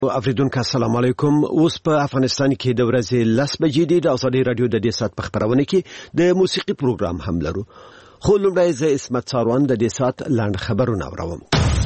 افریدونکو السلام علیکم. اوس په افغانستان کې د ورځې 10 بجې د ازادي رادیو د دې سات په خبرونه کې د موسیقي پروګرام هم لرو. خو لومړی زه اسمت ساروان د دې سات لاند خبرونه اورم.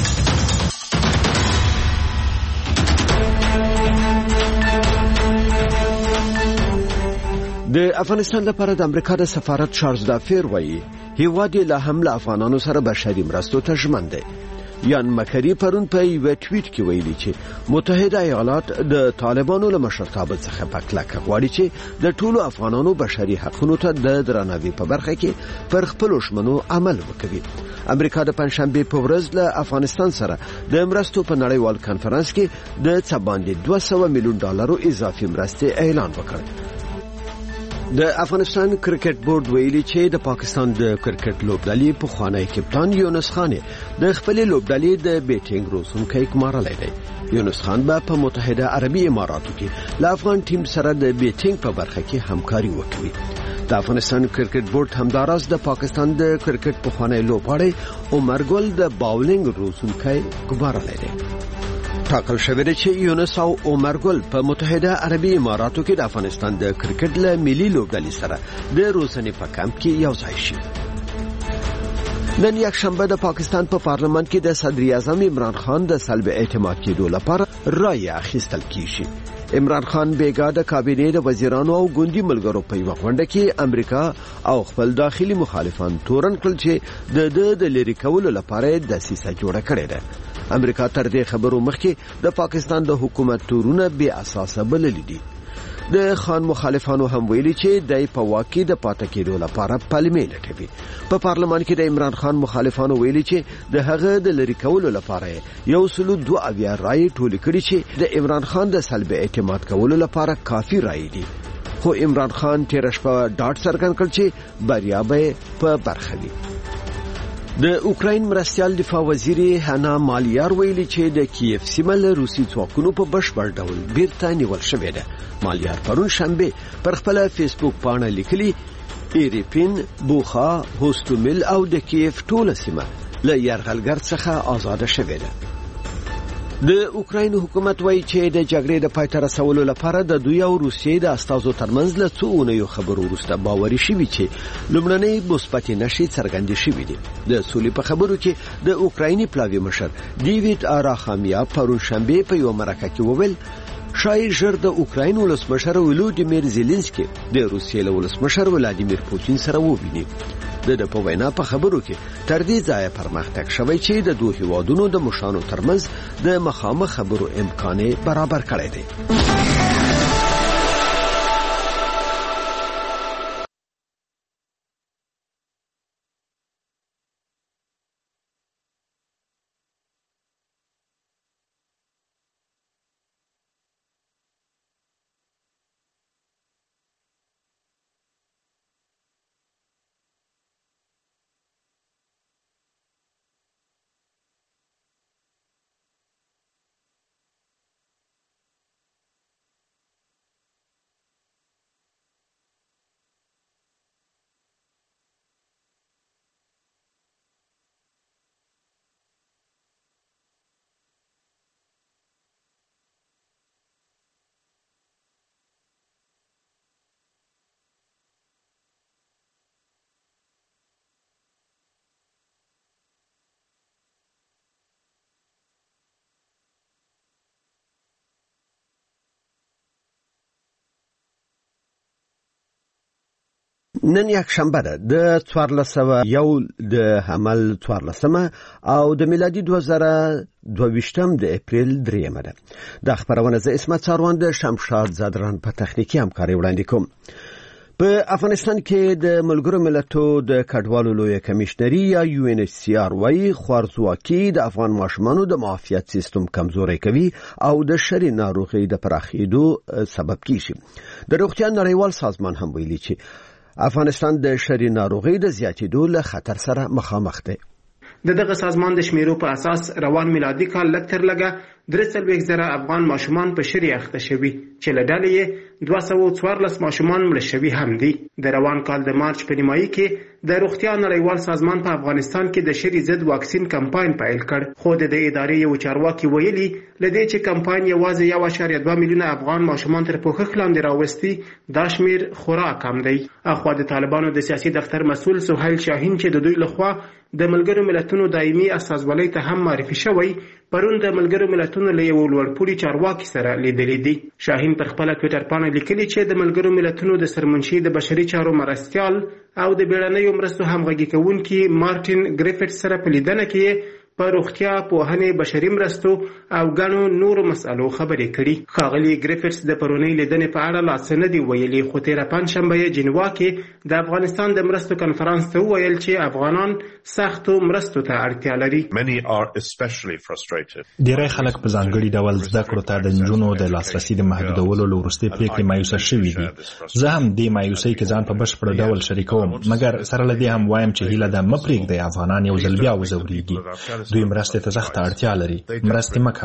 د افغانستان لپاره د امریکا د سفارت چارلز دافیر وایي هیواد له حمله افغانانو سره بشري مرستو ته ژمن دی. یان مکری پرون په یو ټویټ کې ویلي چې متحده ایالات د طالبانو له مشرتابه څخه په کلکه غواړي چې د ټولو افغانانو بشري حقوقو ته د درناوي په برخه کې پر خپل شمنو عمل وکړي. امریکا د پنځشنبه په ورځ له افغانستان سره د مرستو په نړیوال کانفرنس کې د څه باندې $200 میلیون اضافي مرستې اعلان وکړ. د افغانستان کرکټ بورډ ویلي چې د پاکستان د کرکټ لوبډلې په خوانی کپټان یونس خان د خپل لوبډلې د بیټینګ روزونکو کمارلې دی. یونس خان په متحده عربي اماراتو کې له افغان ټیم سره د بیټینګ په برخه کې همکاري وکړي. د افغانستان کرکټ بورډ همداراز د پاکستان د کرکټ په خوانی لوبغاړي عمر ګل د باولینګ روزونکو کمارلې دی. ټاکل شوی دی چې یونس او عمر ګل په متحده عربي اماراتو کې د افغانستان د کرکټ له ملي لوبډلې سره د روزنې په کمپ کې یو ځای شي. نن یک شنبه د پاکستان په پارلمان کې د صدر اعظم عمران خان د سلب اعتماد کېدو لپاره رای اخیستل کیږي. عمران خان بیګا د کابینې د وزیرانو او ګوندی ملګرو په یو غونډه کې امریکا او خپل داخلي مخالفان تورن کړل چې د لری کولو لپاره د سیسه جوړه کړې ده. امریکا تر دې خبرو مخکې د پاکستان د حکومت تورونه بے اساسه بللي دي. د خان مخالفانو هم ویلي چې د په واقع د پاتې کېدو لپاره پالمې لټوي. په پارلمان کې د عمران خان مخالفانو ویلي چې د هغه د لری کولو لپاره 102 رای ټول کړي چې د عمران خان د سلب اعتماد کولو لپاره کافي رای دي. خو عمران خان تیر شپه ډاټ څرګند کړ چې بریا به په برخه وي. د اوکراین مرستيال دفاع وزیر هانا مالیار ویلي چې د کیف سیمه له روسي ځواکونو په بشپړ ډول بیرته نیول شوې ده. مالیار پرون شنبه پر خپل فیسبوک باندې لیکلي ایریپین، بوخا، هوستومیل او د کیف ټوله سیمه له یرغلګر څخه آزاد شوې ده. د اوکراین حکومت وایي چې د جګړې د پای ته رسولو لپاره د دوی او روسیې د استازو ترمنځ له څو اونیو خبرو وروسته باوري شوي چې لومړنۍ مثبتې نښې څرګندې شوې دي. د سولې په خبرو کې د اوکرایني پلاوي مشر دیوید آراخامیا پرون شنبه په یو مرکه کې وویل شاید ژر د اوکراین ولسمشر ولودیمیر زيلنسکي د روسیې له ولسمشر ولادیمیر پوتین سره وویني. د په وینا په خبرو کې تر دې ځای پرمختګ شوی چې د دوه هیوادونو د مشانو ترمنځ د مخامخ خبرو امکان برابر کړی دی. نن یک شنبه ده د 1401 د حمل 14 او د میلادي 2022 د اپریل 3 ده. د خبرونه ز اسمت ساروان د شمشاد زادران په تخنیکی همکاري وړاندې کوم. په افغانستان کې د ملګرو ملتونو د کډوالو لوی کمشنري یا UNHCR وايي خوارزواکي د افغان ماشومانو د معافیت سیستم کمزوري کوي او د شری ناروغي د پراخېدو سبب کیږي. د روغتیا نړیوال سازمان هم ویلي چې افغانستان د شری ناروغي د زیاتېدو له خطر سره مخامخ دی. دغه سازمان د شمیرو په اساس روان میلادي کال لکتر لګه 3,000 افغان ماشومان په شری اخته شوي چې له ډلې یې 214 ماشومان مړه شوي هم دي. د روان کال د مارچ په نیمایي کې د روغتیا نړیوال سازمان په افغانستان کې د شری ضد واکسین کمپاین پیل کړ، خو د ادارې یو چارواکي ویلي لدې چې کمپاین یوازې 1.2 میلیونه افغان ماشومان تر پوښښ لاندې راوستي، دا شمیر خورا کم دی. اخوا د طالبانو د سیاسي دفتر مسؤل سهیل شاهین چې د دوی لخوا د ملګرو ملتونو دایمي استازولۍ ته هم معرفي شوی، پرون د ملګرو ملتونو له یو لوړپوړي چارواکي سره لیدلی دی. شاهین پر خپله ټویټر پاڼه لیکلي چې د ملګرو ملتونو د سرمنشي د بشري چارو مرستیال او د بیړنیو مرستو همغږي کوونکي مارټین ګریفټ سره په لیدنه کې په روغتیا، پوهنې، بشري مرستو او ګڼو نورو مسألو خبرې کړي. ښاغلي ګریفټس د پرونۍ لیدنې په اړه لا څه نه دي ویلي، خو تېره پنجشنبه یې جنوا کې د افغانستان د مرستو کنفرانس ته وویل چې افغانان سختو مرستو ته اړتیا لري. ډېری خلک په ځانګړي ډول زده کړو ته د نجونو د لاسرسي د محدودولو له وروستۍ پرېکړې مایوسه شوي دي. زه هم دې مایوسۍ کې ځان په بشپړ ډول شریکوم، مګر سره له دې هم وایم چې هیله ده مه پرېږدئ افغانان یو ځل بیا وځورېږي. دوی مرستې ته سخته اړتیا لري، مرستې مه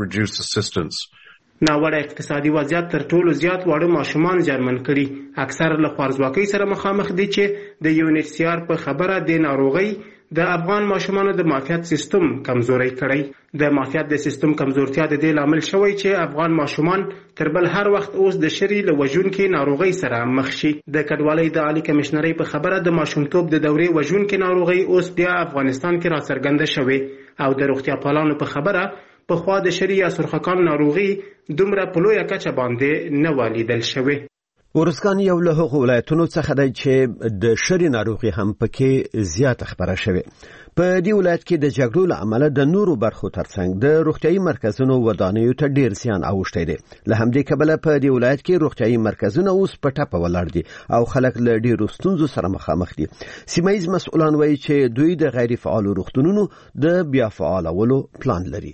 کموئ. ناوړه اقتصادي وضعیت تر ټولو زیات واړه ماشومان زیانمن کړي. اکثر له خوارځواکۍ سره مخامخ دي چې د UNHCR په خبره د ناروغۍ د افغان ماشومانو د معافیت سیستم کمزوری کړی. د معافیت د سیستم کمزورتیا د دې لامل شوی چې افغان ماشومان تر بل هر وخت اوس د شری له وژونکې ناروغۍ سره مخ شي. د کډوالۍ د عالی کمشنرۍ په خبره د ماشومتوب د دورې وژونکې ناروغۍ اوس بیا افغانستان کې راڅرګنده شوې او د روغتیا پالانو په خبره پخوا د شری یا سرخکان ناروغي دومره په لویه کچه باندې نه ولیدل شوې. ورزګان یو له هغو ولایتونو څخه دی چې د شری ناروغي هم پکې زیات خبره شوې. په دې ولایت کې د جګړو له امله د نورو برخو ترڅنګ د روغتیايي مرکزونو ودانیو ته ډیر زیان اوښتی دی. له همدې کبله په دې ولایت کې روغتیايي مرکزونه اوس په ټپه ولاړ دي او خلک له ډیرو ستونزو سره مخامخ دي. سیمه ییز مسؤلان وایي چې دوی د غیر فعالو روغتونونو د بیا فعالولو پلان لري.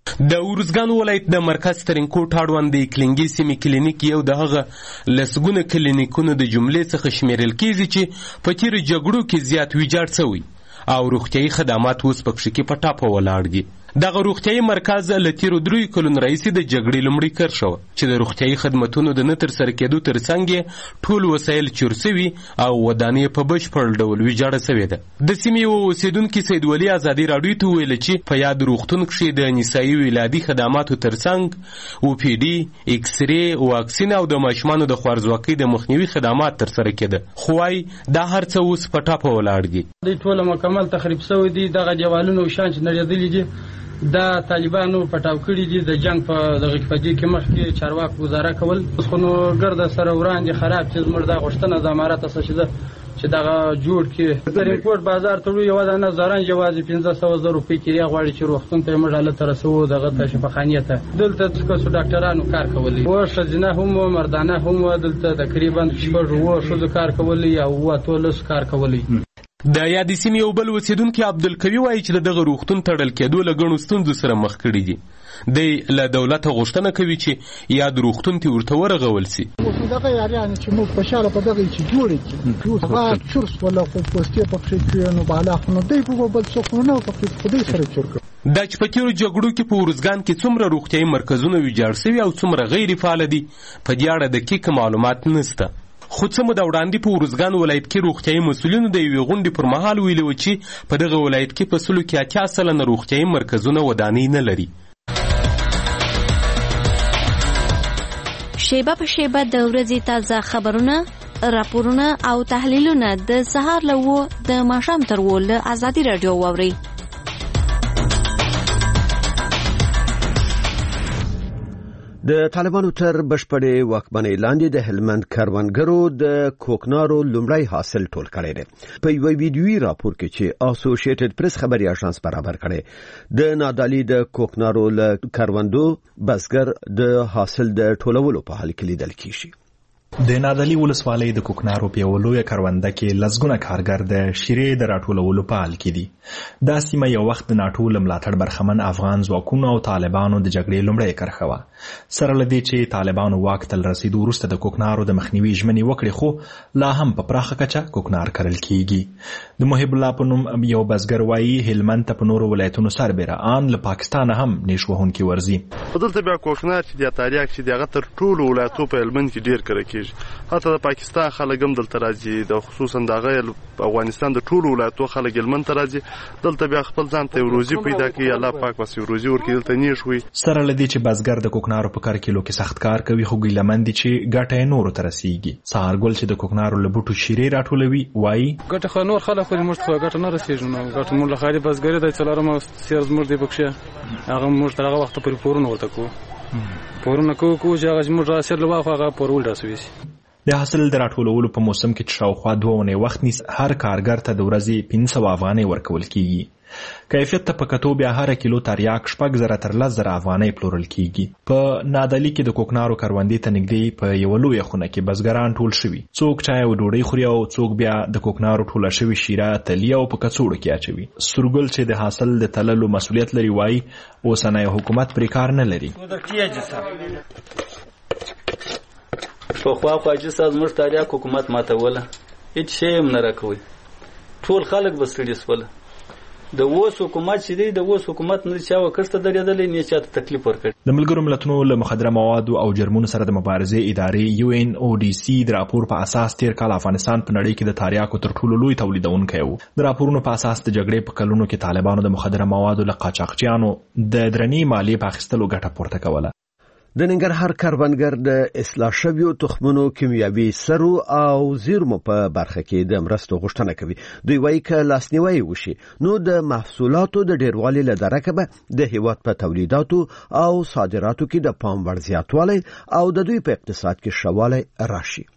د ورزګان ولایت د مرکز ترینکوټ اړوند د کلینګي سیمې کلینیک یو د هغه لسګونه کلینیکونو د جملې څخه شمیرل کیږي چې په تیر جګړو کې زیات ویجاړ شوی او روغتیايي خدمات اوس پکې کې په ټاپه ولاړ دي. دغه روغتیايي مرکز له تیرو 3 کلونو راهیسې د جګړې لومړی کار شو چې د روغتیايي خدماتونو د نه ترسره کېدو ترڅنګ ټول وسایل چور سوي او ودانۍ په بشپړ ډول ویجاړه سوې ده. د سیمې یو اوسیدونکي سید ولی ازادي راډیو ته ویل چې په یاد روغتون کې د نسایي ولادي خدماتو ترڅنګ OPD، ایکس ری، واکسین او د ماشومانو د خوارځواکۍ د مخنیوي خدمات ترسره کېده، خو وايي دا هر څه اوس په ټاپه ولاړ دي. د ټول مکمل تخریب شوی دي. دغه دیوالونه شان چې نړېدلي دي دا طالبانو پټاو کړي دي. د جنگ په دغه فدی کې مخکې چارواکو گزاره کول، خو نو ګرد سره وړاندې خراب چې زموږ د غشتنه د امارات اساس ده چې دغه جوړ کې د ریپورت بازار ته یو د نظران جواز 1500 روپۍ کې غواړي چې وختون ته موږ له ترسو دغه ته شفاخانیه ته دلته څه ډاکټرانو کار کولی او شزنه هم مردانه هم دلته تقریبا شپږ وو شو کار کولی او واتولس کار کولی. د یادې سیمې یو بل اوسیدونکي عبدالقوي وایي چې دغه روغتون تړل کېدو له ګڼو ستونزو سره مخ کړي دي. دی له دولته غوښتنه کوي چې یاد روغتون ته ورته ورغول سي. دغه یارانه چې موږ په شاله په دغه چې جوړ کړو هغه چورس ولا خو پوسټي پکې کېنو بالا خو دی په بل څه نه پکې خدای سره چور کړ. دا چې په تیرو جګړو کې په ورزګان کې څومره روغتیايي مرکزونه ویجاړ شوي او څومره غیر فعال دي په دې اړه دقیق معلومات نشته. خو څه موده وړاندې په ورزګان ولایت کې روغتیايي مسؤلینو د یوې غونډې پر مهال ویلي و چې په دغه ولایت کې په 80% روغتیايي مرکزونه ودانۍ نه لري. شیبه په شیبه د ورځې تازه خبرونه، راپورونه او تحلیلونه د سهار له 9 د ماښام تر 10 له ازادي راډیو واورئ. د طالبانو تر بشپړې واکمنۍ لاندې د هلمند کروندګرو د کوکنارو لومړی حاصل ټول کړی دی. په یو ویډیویي راپور کې چې اسوسییټډ پریس خبري اژانس برابر کړی د نادالي د کوکنارو له کروندو بزګر د حاصل د ټولولو په حال کې لیدل کیږي. د نادعلي ولسوالۍ د کوکنارو په یوه لویه کرونده کې لسګونه کارګر د شیرې د راټولولو په حال کې دي. دا سیمه یو وخت د ناټو له ملاتړ برخمن افغان ځواکونو او طالبانو د جګړې لومړۍ کرښه وه. سره له دې چې طالبانو واک ته له رسېدو وروسته د کوکنارو د مخنیوي ژمنې وکړې، خو لا هم په پراخه کچه کوکنار کرل کېږي. د محب الله په نوم یو بزګر وایي هلمند ته په نورو ولایتونو سربېره ان له پاکستانه هم نیش وهونکي ورځي. دلته بیا کوکنار چې د تاریخ چې دغه تر ټولو ولایتو په هلمند کې ډېر کرل کېږي. حتی د پاکستان خلک هم دلته راځي، د خصوصا دغه افغانستان د ټولو ولایتو خلک هلمند ته راځي. دلته بیا خپل ځان ته روزي پیدا کوي، الله پاک واسي روزي ورکړي، دلته نیش وي. سره له دې چې بزګر د کوکنارو په کار کیلو کې سخت کار کوي، خو ګیلمن دي چې ګټه یې نورو ته رسیږي. سهارګل چې د کوکنارو له بوټو شیرې راټولوي وایي ګټه خو نور خلک خو موږ ته ګټه نه رسیږي، نو ګټه موږ له خالي بزګري د څلورم سیاز موږ دی بکشه هغه موږ تر هغه وخت پورې پورونه ورته پورونه کوو چې هغه موږ راسل له واخه هغه پورول راسوي. د حاصل د راټولولو په موسم کې چې شاوخوا 2 اونۍ وخت نیس، هر کارګر ته د ورځې 500 افغانۍ ورکول کیږي. کیفیت ته په کتو بیا هر کیلو تریاک 6,000 تر 10,000 افغانۍ پلورل کیږي. په نادعلي کې د کوکنارو کروندې ته نږدې په یوه لویه خونه کې بزګران ټول شوي، څوک چای او ډوډۍ خوري او څوک بیا د کوکنارو ټوله شوي شیره تلي او په کڅوړو کې اچوي. سورګل چې د حاصل د تللو مسؤلیت لري وایي اوسنی حکومت پرې کار نه لري. په خوا چې زموږ تاریخ حکومت ماتوله، هیڅ شی هم نه راکوي. ټول خلک به ستړي شول. د اوس حکومت چې دی، د اوس حکومت نه چا وکړسته درېدلی، نه چاته تکلیف ورکړي. د ملګرو ملتونو له مخدره موادو او جرمونو سره د مبارزې ادارې UNODC د راپور په اساس تیر کال افغانستان په نړۍ کې د تریاکو تر ټولو لوی تولیدونکی و. د راپورونو په اساس د جګړې په کلونو کې طالبانو د مخدره موادو له قاچاقچیانو د درنې مالیې په اخیستلو ګټه پورته کوله. د ننګرهار کروندګر د اصلاح شویو تخمونو کیمیاوي سرو او زیرمو په برخه کې د مرستو غوښتنه کوي. دوی وایي که لاسنیوی وشي نو د محصولاتو د ډیروالي له درکه به د هیواد په تولیداتو او صادراتو کې د پام وړ زیاتوالی او د دوی په اقتصاد کې ښه والی راشي.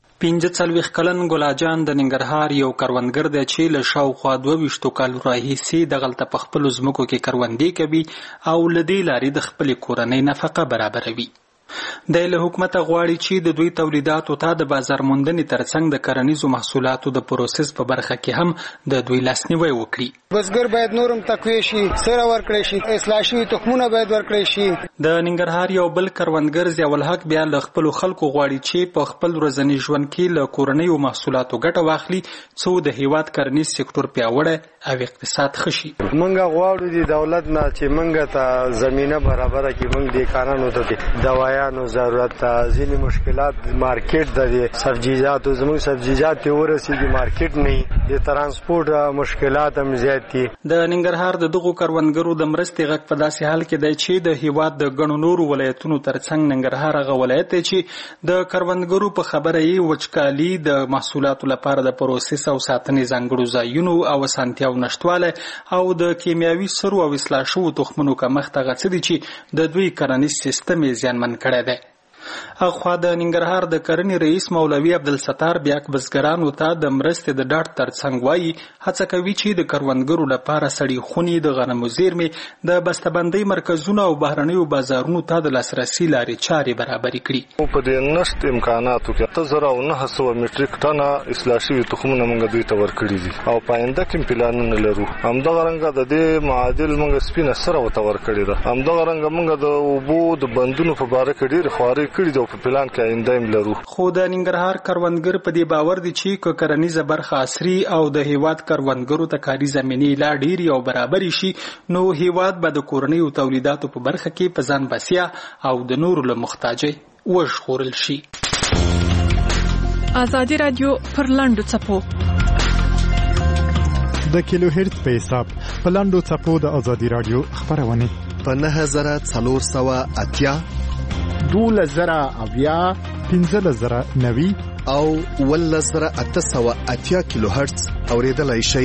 45 کلن ګلاجان د ننګرهار یو کروندګر دی چې له شاوخوا 22 کالو راهیسې دغلته په خپلو ځمکو کې کروندې کوي او له دې لارې د خپلې کورنۍ نفقه برابروي. د له حکومت غواړي چې د دوی تولیداتو ته د بازار موندنې ترڅنګ د کرنیزو محصولاتو د پروسس په برخه کې هم د دوی لاسنیوی وکړي. بزګر باید نورم تقویه شي، سره ورکړي شي، اصلاح شوي تخمونه باید ورکړي شي. د ننګرهار یو بل کروندګر ضیاء الحق بیا له خپلو خلکو غواړي چې په خپل ورځني ژوند کې له کورنیو محصولاتو ګټه واخلي څو د هیواد کرنیز سکتور پیاوړی او اقتصاد ښه شي. موږ غواړو د دولت نه چې موږ ته زمینه برابره کړي، موږ د کارانو ته دوايانو ضرورت ته، ځینې مشکلات مارکیټ د سبزیجاتو زموږ سبزیجات ته ورسېږي، مارکیټ نه، د ترانسپورټ مشکلات هم زیات دي. د ننګرهار د دغو کروندګرو د مرستې غږ په داسې حال کې دی چې د هیواد د ګڼو نورو ولایتونو ترڅنګ ننګرهار هغه ولایت دی چې د کروندګرو په خبره یې وچکالي، د محصولاتو لپاره د پروسس او ساتنې ځانګړو ځایونو او اسانتیاو نشتوالی او د کیمیاوي سرو او اصلاح شوو تخمونو کمښت هغه څه دي چې د دوی کرنیز سیستم یې زیانمن کړی دی. اخوا د ننګرهار د کرنې رئیس مولوي عبدالستار بیا بزګرانو ته د مرستې د ډاډ ترڅنګ وایي هڅه کوي چې د کروندګرو لپاره سړې خونې، د غنمو زیرمې، د بسته‌بندۍ مرکزونه او بهرنیو بازارونو ته د لاسرسي لارې چارې برابرې کړي. په دې نشت امکاناتو کې 1900 میټریک ټنه اصلاح شوي تخمونه موږ دوی ته ورکړي دي او په آینده کې پلانونه لرو. همدغه رنګه د دې معادل موږ سپینه سره ورته ورکړي ده. همدغه رنګه موږ د اوبو د بندونو په باره کې ډېرې خوارۍ کړي دي او په پلان کې آینده هم لرو. خو د ننګرهار کروندګر په دې باور دي چې که کرنیزه برخه عصري او د هیواد کروندګرو ته کاري زمینې لا ډېرې او برابرې شي نو هیواد به د کورنیو تولیداتو په برخه کې په ځان بسیا او د نورو له محتاجۍ وژغورل شي. ازادي رادیو پر لاندو څپو د کیلو هرتز په حساب په لاندو څپو د ازادي رادیو خبرونه په 9480 12,000 15,090 او 1880 کیلو هرتز اوریدلای شي.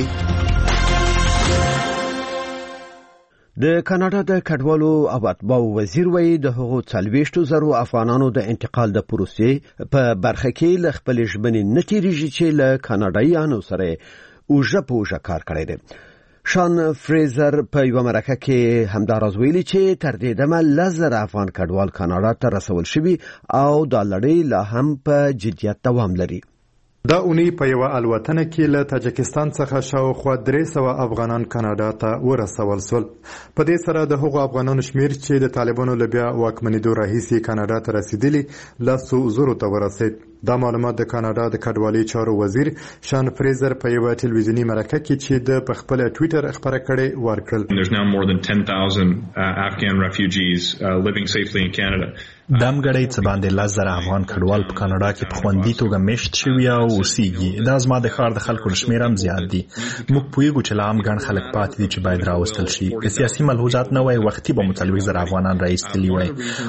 د کاناډا د کډوالو او اتباعو وزیر وایي د هغو 40,000 افغانانو د انتقال د پروسې په برخه کې له خپلې ژمنې نه تېرېږي چې له کاناډایانو سره اوږه په اوږه کار کړی دی. شان فریزر په یو مرکه کې همداراز ویلي چې تر دې دمه 10,000 افغان کډوال کاناډا ته رسول شوي او دا لړۍ لا هم په جدیت دوام لري. دا اونۍ په یو الوتنه کې له تاجکستان څخه شاوخوا 300 افغانان کاناډا ته ورسول شول. په دې سره د هغو افغانانو شمیر چې د طالبانو له بیا واکمنېدو راهیسې کاناډا ته رسیدلي 10,000 ته ورسید. دا معلومات د کاناډا د کډوالۍ چارو وزیر شان فریزر په یو ټلویزیونی مرکه کې چې د په خپل ټوئیټر خبره کړې ورکړل. There's now more than 10,000 Afghan refugees living safely in Canada. دامګړی څه باندې 10,000 افغان کډوال په کاناډا کې په خوندي توګه میشت شوي او اوسېږي. دا زما د ښار د خلکو شمیر هم زیات دي. موږ پوهیږو چې لا هم ګڼ خلک پاتې دي چې باید راوستل شي. که سیاسي ملحوظات نه وای وختي به 40,000 افغانان راایستلي وای